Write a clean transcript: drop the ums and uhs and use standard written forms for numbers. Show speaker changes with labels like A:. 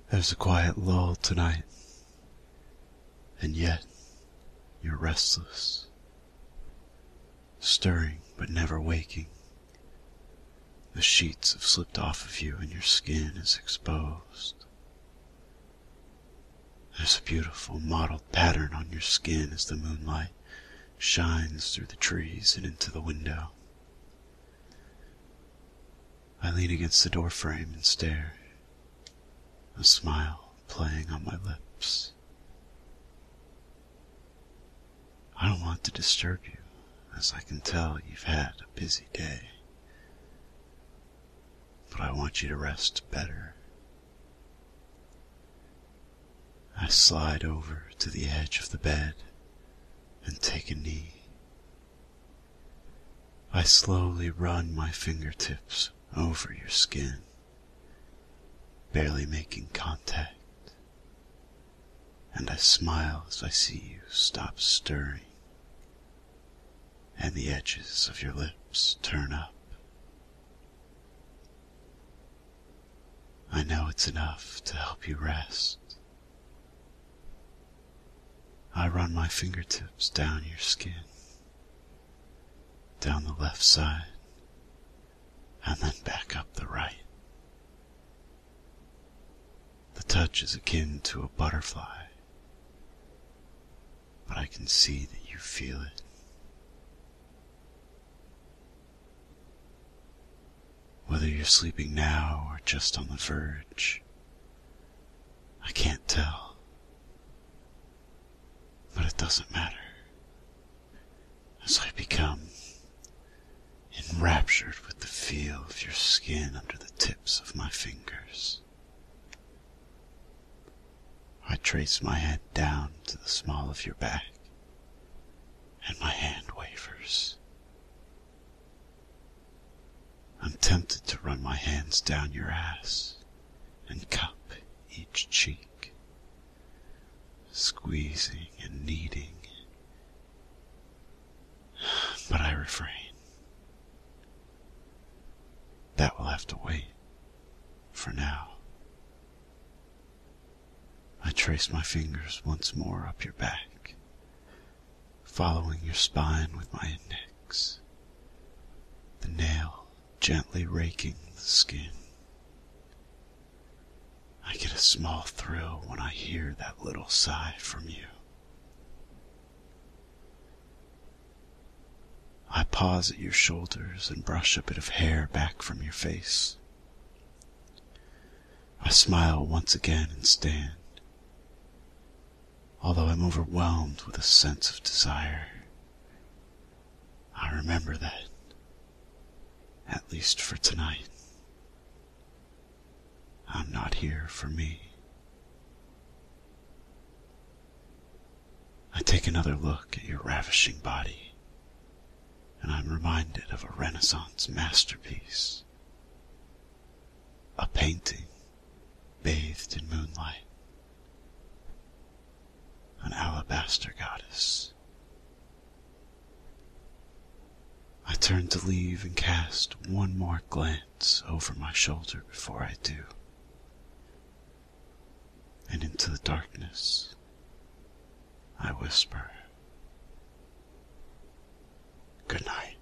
A: There's a quiet lull tonight, and yet you're restless, stirring but never waking. The sheets have slipped off of you and your skin is exposed. There's a beautiful mottled pattern on your skin as the moonlight shines through the trees and into the window. I lean against the door frame and stare, a smile playing on my lips. I don't want to disturb you, as I can tell you've had a busy day, but I want you to rest better. I slide over to the edge of the bed and take a knee. I slowly run my fingertips over your skin, barely making contact, and I smile as I see you stop stirring and the edges of your lips turn up. I know it's enough to help you rest. I run my fingertips down your skin, down the left side, and then back up the right. The touch is akin to a butterfly, but I can see that you feel it. Whether you're sleeping now or just on the verge, I can't tell. But it doesn't matter, as I become enraptured with the feel of your skin under the tips of my fingers. I trace my head down to the small of your back, and my hand wavers. I'm tempted to run my hands down your ass and cup each cheek, squeezing and kneading, but I refrain. That will have to wait for now. I trace my fingers once more up your back, following your spine with my index, the nail gently raking the skin. I get a small thrill when I hear that little sigh from you. I pause at your shoulders and brush a bit of hair back from your face. I smile once again and stand, although I'm overwhelmed with a sense of desire. I remember that, at least for tonight, I'm not here for me. I take another look at your ravishing body, and I'm reminded of a Renaissance masterpiece, a painting bathed in moonlight, an alabaster goddess. I turn to leave and cast one more glance over my shoulder before I do, and into the darkness I whisper, "Good night."